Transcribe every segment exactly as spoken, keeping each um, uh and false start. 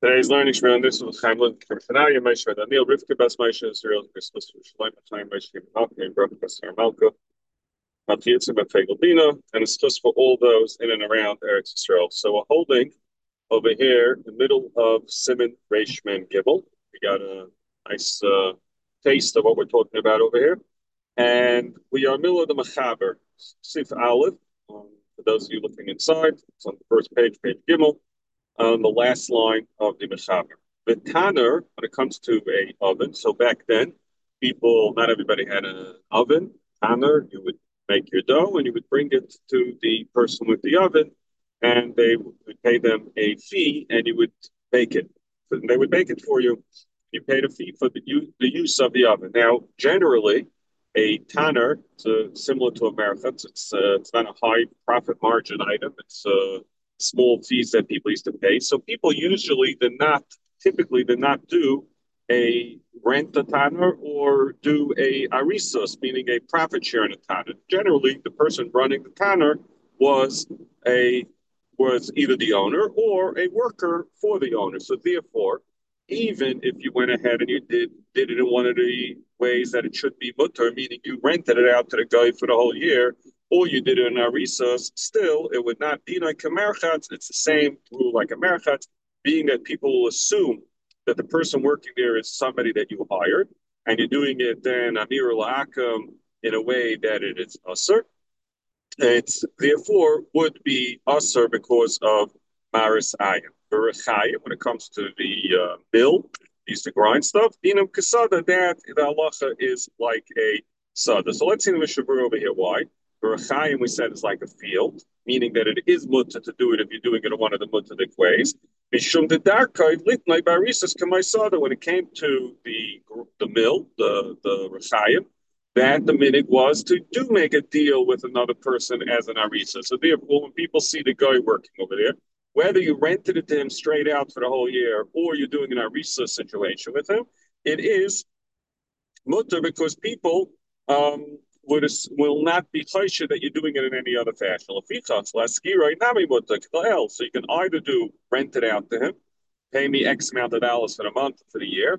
Today's learning should be on this with Chaim Lund, Kimshanaria, Moshe Daniel, Rivka Bas Moshe, Israel, Christmas, Shalom, Chaim Moshe, Malka, and Baruch Basar Malka, Matiyitza, Bafegodina, and it's just for all those in and around Eretz Israel. So we're holding over here in the middle of Simon Reishman Gibel. We got a nice uh, taste of what we're talking about over here. And we are middle of the Machaber, Sif Aleph. Um, for those of you looking inside, it's on the first page, page Gimel, on the last line of the Mechaber. The Tanner, when it comes to a oven, so back then, people, not everybody had an oven. Tanner, you would make your dough and you would bring it to the person with the oven, and they would pay them a fee, and you would bake it. And they would bake it for you. You paid a fee for the, the use of the oven. Now, generally, a tanner, it's uh, similar to a merchatz. It's uh, it's not a high profit margin item. It's uh, small fees that people used to pay. So people usually did not, typically did not do a rent a tanner or do a arisos, meaning a profit share in a tanner. Generally, the person running the tanner was a was either the owner or a worker for the owner. So therefore, even if you went ahead and you did did it in one of the ways that it should be mutter, meaning you rented it out to the guy for the whole year, or you did it in arisas, still it would not be like a merchatz. It's the same rule like a merchatz, being that people will assume that the person working there is somebody that you hired, and you're doing it then amir la'akum in a way that it is usher. It's therefore would be usher because of maris ayim. When it comes to the uh, mill, used to grind stuff. Dinam kasada, that the halacha is like a sada. So let's see the Mishabur over here. Why? Berachayim, we said, is like a field, meaning that it is mutter to do it if you're doing it in one of the muttalik ways. Mishum the darkai litnai barisas kamaisada. When it came to the the mill, the the Rachayim, that the minig was to do make a deal with another person as an arisa. So therefore, when people see the guy working over there, whether you rented it to him straight out for the whole year or you're doing an arisa situation with him, it is mutter because people um, would will not be chaysha that you're doing it in any other fashion. So you can either do rent it out to him, pay me X amount of dollars for the month for the year,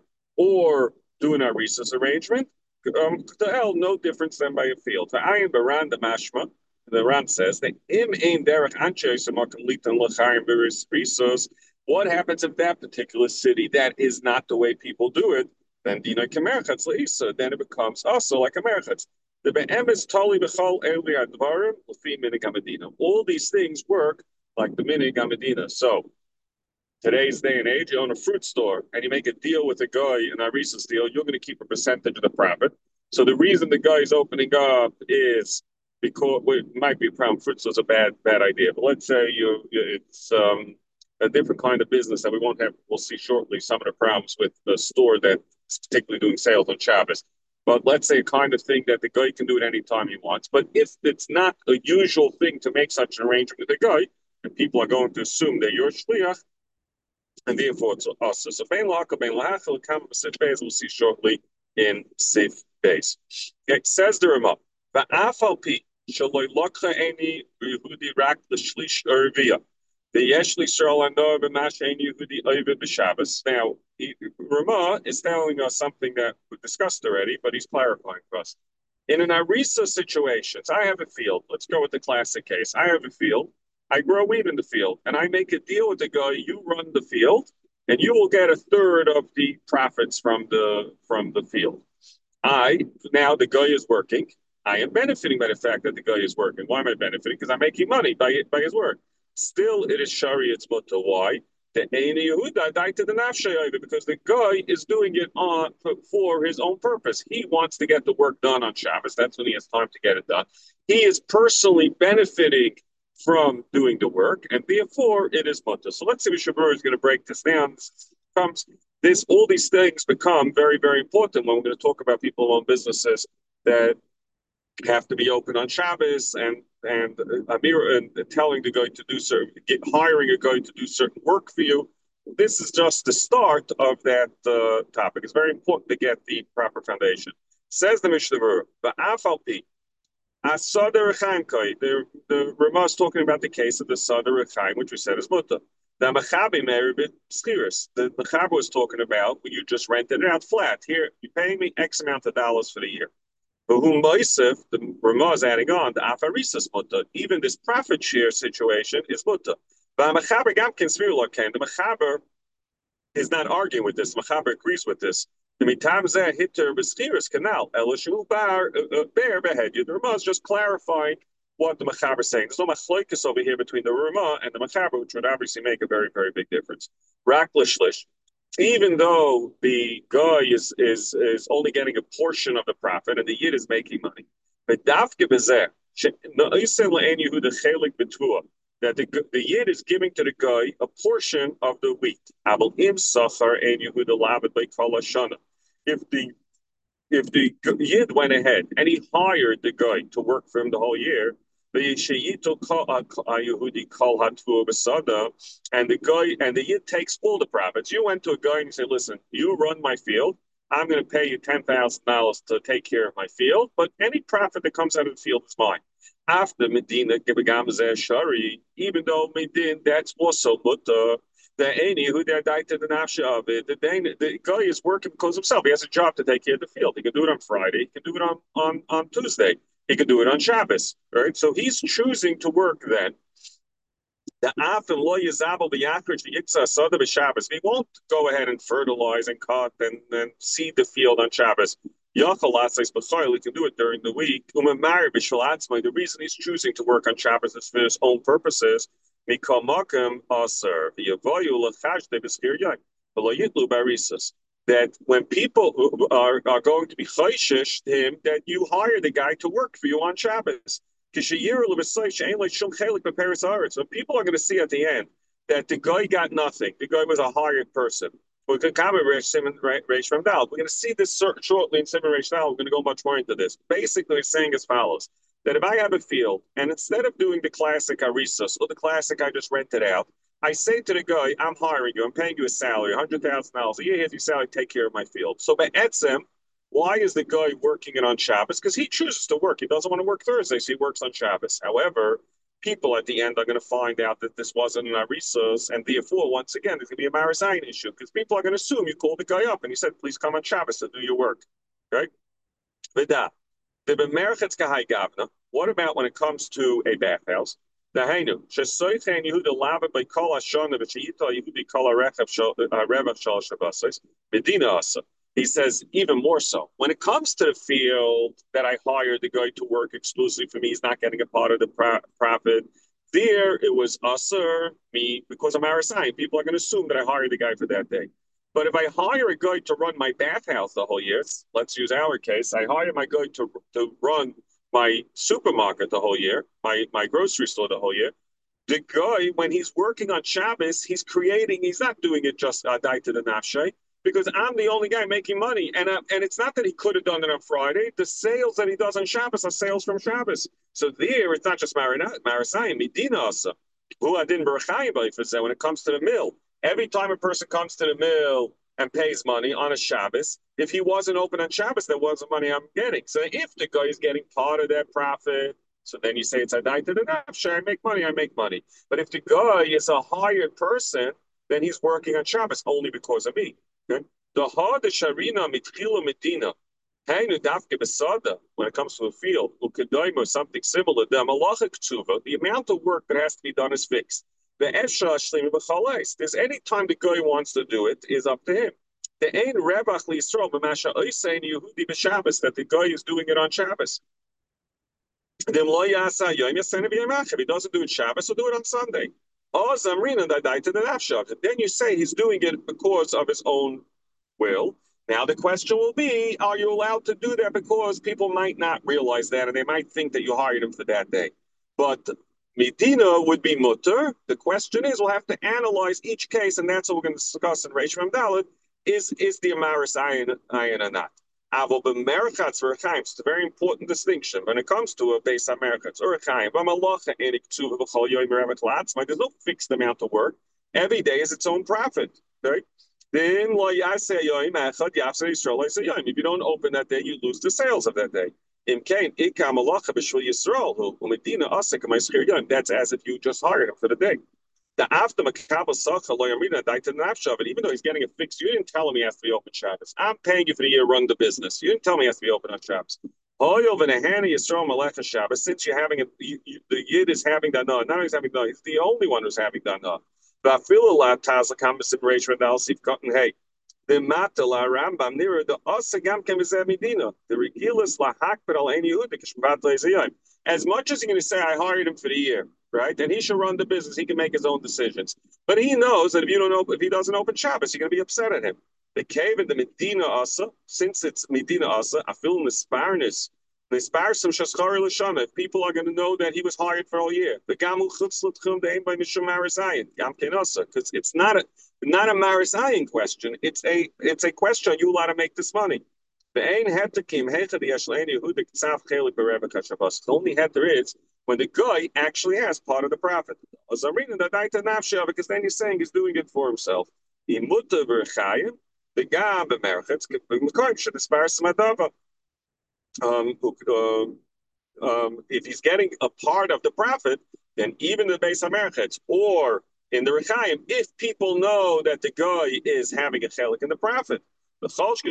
or do an arisis arrangement. Um, the L, no difference than by a field. The ayin baran the mashma. The Ran says that im ein derech anshe semakim litan l'chaim b'risos. What happens if that particular city that is not the way people do it? Then dina kemerchatz leisa. Then it becomes also like a merchatz. The be'emes tali b'chol eli advarim l'fi minig hamadina. All these things work like the minig hamadina. So today's day and age, you own a fruit store and you make a deal with a guy, an Arisa's deal, you're going to keep a percentage of the profit. So the reason the guy is opening up is because well, it might be a problem. Fruit store is a bad bad idea, but let's say you it's um, a different kind of business that we won't have. We'll see shortly some of the problems with the store that's particularly doing sales on Shabbos. But let's say a kind of thing that the guy can do it anytime he wants. But if it's not a usual thing to make such an arrangement with the guy, and people are going to assume that you're shliach, and therefore it's us. So bein la'aka, bein la'achel, come Sif Beis, we'll see shortly in Sif Beis. It says the Ramah, va'af al pi, shaloi lokcha eni Yehudi rak l'shlish ervia. The Yeshli Shal Andor b'mash ein Yehudi ovid b'Shabbos. Now, Ramah is telling us something that we discussed already, but he's clarifying for us. In an Arisa situation, so I have a field. Let's go with the classic case. I have a field. I grow wheat in the field, and I make a deal with the guy. You run the field, and you will get a third of the profits from the from the field. I now the guy is working. I am benefiting by the fact that the guy is working. Why am I benefiting? Because I'm making money by by his work. Still, it is shariat's mutter. Why? The Eini Yehuda died to the nafshay because the guy is doing it on for his own purpose. He wants to get the work done on Shabbos. That's when he has time to get it done. He is personally benefiting from doing the work, and therefore it is mutter. So let's see if Shabur is going to break this down. This comes this all these things become very, very important when we're going to talk about people who own businesses that have to be open on Shabbos and and Amir and telling the guy to do certain, get, hiring a guy to do certain work for you. This is just the start of that uh, topic. It's very important to get the proper foundation. Says the Mishnah Berurah, "Ba'afalpi Asada Rechaim Kai." The the Ramah is talking about the case of the Sada Rechaim, which we said is mutter. The Mechaber Meribit Skiris. The Mechaber was talking about when you just rented it out flat. Here, you're paying me X amount of dollars for the year. But whom Moisef, the Ramah is adding on, the Afarisas Mutta. Even this profit share situation is Mutta. But Mechaber Gamkin Smirulakan, the Mechaber is not arguing with this. Mechaber agrees with this. The mitam zeh hitter b'schiras canal elishu bar bear behead. The Ramah is just clarifying what the Mechaber is saying. There's no machloikus over here between the Ramah and the Mechaber, which would obviously make a very, very big difference. Raklishlish. Even though the guy is is is only getting a portion of the profit and the yid is making money, but dafke bezeh that the, the yid is giving to the guy a portion of the wheat. If the if the yid went ahead and he hired the guy to work for him the whole year, the and the guy and the yid takes all the profits. You went to a guy and you say, "Listen, you run my field. I'm going to pay you ten thousand dollars to take care of my field, but any profit that comes out of the field is mine." After Medina, Shari, even though Medina, that's also mutta. The any who they died to the nafsha of it. The, the guy is working because himself. He has a job to take care of the field. He can do it on Friday. He can do it on on on Tuesday. He can do it on Shabbos. Right. So he's choosing to work then. The afin lo yizabel b'yakrich v'yitza sada b'Shabbos. He won't go ahead and fertilize and cut and, and seed the field on Shabbos. Yachal atzais b'chayil. He can do it during the week. Umemari b'shalatzmai. The reason he's choosing to work on Shabbos is for his own purposes. Mikol makom aser v'yavoyu l'chashde b'skir yai v'lo yitlu barisas. That when people are, are going to be chayshish him, that you hire the guy to work for you on Shabbos. So people are going to see at the end that the guy got nothing. The guy was a hired person. We're going to see this shortly in Simon Reish Dal. We're going to go much more into this. Basically, it's saying as follows: that if I have a field and instead of doing the classic arisas or the classic I just rented out, I say to the guy, I'm hiring you, I'm paying you a salary, one hundred thousand dollars a year, here's your salary, take care of my field. So by Etzem, why is the guy working it on Shabbos? Because he chooses to work. He doesn't want to work Thursday, so he works on Shabbos. However, people at the end are going to find out that this wasn't an arisas, and therefore, once again, there's going to be a Marazayin issue because people are going to assume you called the guy up and he said, please come on Shabbos to do your work. Right? What about when it comes to a bathhouse? He says even more so. When it comes to the field that I hired the guy to work exclusively for me, he's not getting a part of the profit. There, it was usher, me, because I'm Arasai. People are going to assume that I hired the guy for that day. But if I hire a guy to run my bathhouse the whole year, let's use our case, I hire my guy to, to run my supermarket the whole year, my, my grocery store the whole year. The guy, when he's working on Shabbos, he's creating, he's not doing it just uh, die to the nafshay, because I'm the only guy making money. And uh, and it's not that he could have done it on Friday. The sales that he does on Shabbos are sales from Shabbos. So there, it's not just Marasayim, Medina also. Who I didn't when it comes to the mill. Every time a person comes to the mill and pays money on a Shabbos, if he wasn't open on Shabbos, there wasn't money I'm getting. So if the guy is getting part of that profit, so then you say it's a night to the nafshay, I make money, I make money. But if the guy is a hired person, then he's working on Shabbos only because of me. Okay? The hard sharina mitchila medina. When it comes to a field, or something similar, the amount of work that has to be done is fixed. There's any time the guy wants to do it is up to him. The ain rebach liYisrael b'masha oisein Yehudi b'Shabbos, that the guy is doing it on Shabbos. If he doesn't do it Shabbos, he'll do it on Sunday. Then you say he's doing it because of his own will. Now the question will be, are you allowed to do that because people might not realize that and they might think that you hired him for that day? But Medina would be mutter. The question is, we'll have to analyze each case, and that's what we're going to discuss in Reish Mem Daled. Is is the Amaris ayin ayin or not? Avo b'merchatz v'rechaim. It's a very important distinction when it comes to a base merchatz or rechaim. B'malacha enik tzuva v'chol yoyim revet latzmai. There's no fixed amount of work. Every day is its own profit. Right? Then lo yaseh yoyim echad yafseh Yisrael yaseh yoyim. If you don't open that day, you lose the sales of that day. Im kain ikam malacha b'shvil Yisrael hu u'medina asek ma'askir yoyim. That's as if you just hired him for the day. The after Makaba Sacha Loyamina Daita Nafshav, and even though he's getting it fixed, you didn't tell him he has to be open Shabbos. I'm paying you for the year, run the business. You didn't tell me he has to be open on Shabbos. Since you're having a, you, you, the Yid is having done, not only is having done, he's the only one who's having done. But I feel a lot Tazla consideration analysis. Hey, the matala Rambam near the Osagam Kemizemidina, the Regilas La Hakbet al Ein Yehudik, as much as you're going to say, I hired him for the year, right? And he should run the business, he can make his own decisions. But he knows that if you don't open, if he doesn't open Shabbos, you're going to be upset at him. The cave in the Medina Asa, since it's Medina Asa, I feel in the sparness. The sparsum shaskari l'shana. If people are going to know that he was hired for all year, the gamu chutzlutchum deim by mishum marisayin gam kenasa, because it's not a not a marisayin question. It's a it's a question you allowed to make this money. The only heter is when the guy actually has part of the profit. Because then he's saying he's doing it for himself. The guy should aspire some um, um, um, if he's getting a part of the profit, then even the Beis HaMerchetz or in the Rechaim, if people know that the guy is having a chelik in the profit, and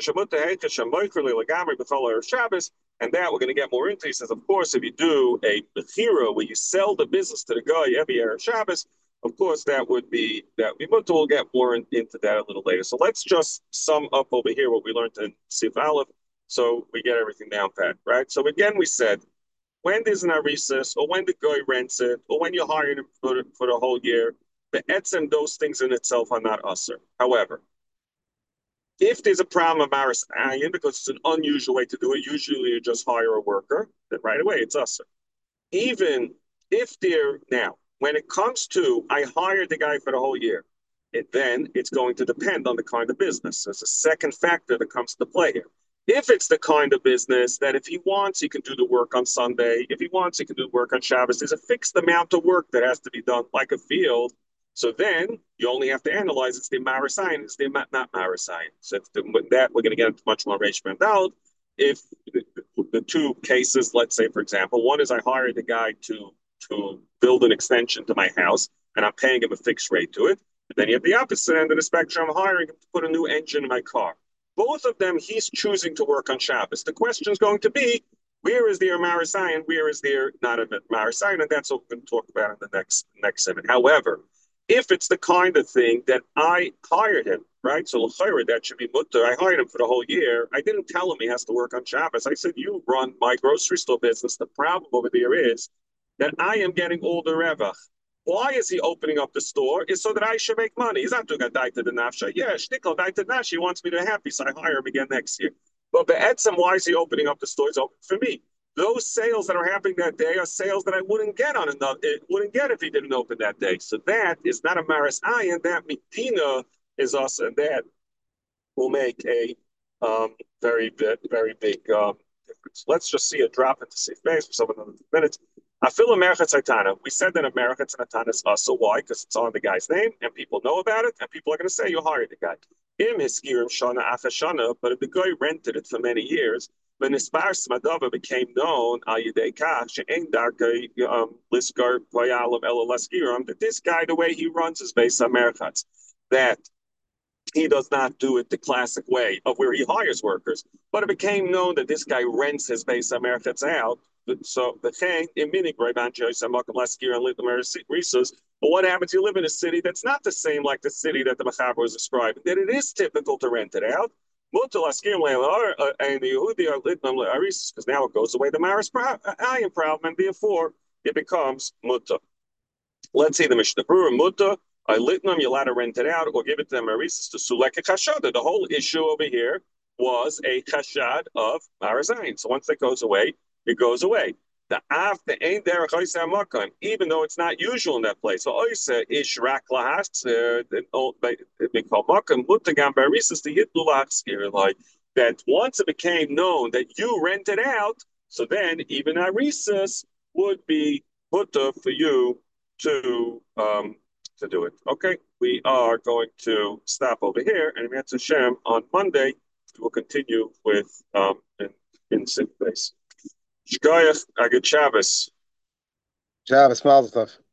that we're going to get more into. He says, of course, if you do a bechira where you sell the business to the guy every Erev Shabbos, of course, that would be that we will get more in, into that a little later. So let's just sum up over here what we learned in Sif Aleph, so we get everything down pat, right? So again, we said when there's an arisis, or when the guy rents it, or when you hire him for the, for the whole year, the etzem, those things in itself are not usher. However, if there's a problem of maris ayin, because it's an unusual way to do it, usually you just hire a worker, then right away it's usher. Even if they're now, when it comes to I hired the guy for the whole year, it, then it's going to depend on the kind of business. There's a second factor that comes to play here. If it's the kind of business that if he wants, he can do the work on Sunday. If he wants, he can do work on Shabbos. There's a fixed amount of work that has to be done, like a field. So then you only have to analyze it's the Marisayan, it's the not Marisayan. So the, with that, we're going to get into much more Reish out. If the, the two cases, let's say, for example, one is I hired a guy to to build an extension to my house, and I'm paying him a fixed rate to it. And then you have the opposite end of the spectrum, I'm hiring him to put a new engine in my car. Both of them, he's choosing to work on Shabbos. The question is going to be, where is their Marisayan, where is their not a Marisayan, and that's what we're going to talk about in the next next segment. However, if it's the kind of thing that I hired him, right? So that should be mutter. I hired him for the whole year. I didn't tell him he has to work on Shabbos. I said, you run my grocery store business. The problem over there is that I am getting all the revach. Why is he opening up the store? Is so that I should make money. He's not doing a daita the nafsha. Yeah, shtickle daita nafsha. He wants me to be happy, so I hire him again next year. But be'etzem, why is he opening up the store? It's open for me. Those sales that are happening that day are sales that I wouldn't get on another. It wouldn't get if he didn't open that day. So that is not a maris ayin. That mitina is us, and that will make a um, very, very big um, difference. Let's just see a drop into safe base for some of the minutes. Afil America Tzitana. We said that America Tzitana is also why? Because it's on the guy's name and people know about it, and people are going to say you hired the guy. Im hiskirim shana achashana, but if the guy rented it for many years, when Ispar Smadava became known, Ayidei Kach, She'en Darkei Liskar Vayalam Ela Laskiram, that this guy, the way he runs is based on Merchatz. That he does not do it the classic way of where he hires workers. But it became known that this guy rents his base Americans out. So the thing in minig but what happens? You live in a city that's not the same like the city that the Machaber was describing, that it is typical to rent it out. Because now it goes away the Maris Ayin problem, and therefore it becomes Mutta. Let's see the Mishnah Berurah Mutta. I litnum, you're allowed to rent it out or give it to them Marisis to Sulek Chashada. The whole issue over here was a chashad of Marazain. So once that goes away, it goes away. The after ain't there even though it's not usual in that place. So oisa ish rak lahas they call makam mutagam barisis the yitlu lahskir like that. Once it became known that you rented out, so then even arisis would be mutta for you to um to do it. Okay, we are going to stop over here, and Mitzvah Hashem on Monday we'll continue with um in, in sync base. Shkoyach, Agad Shabbos. Shabbos, Mazel Tov.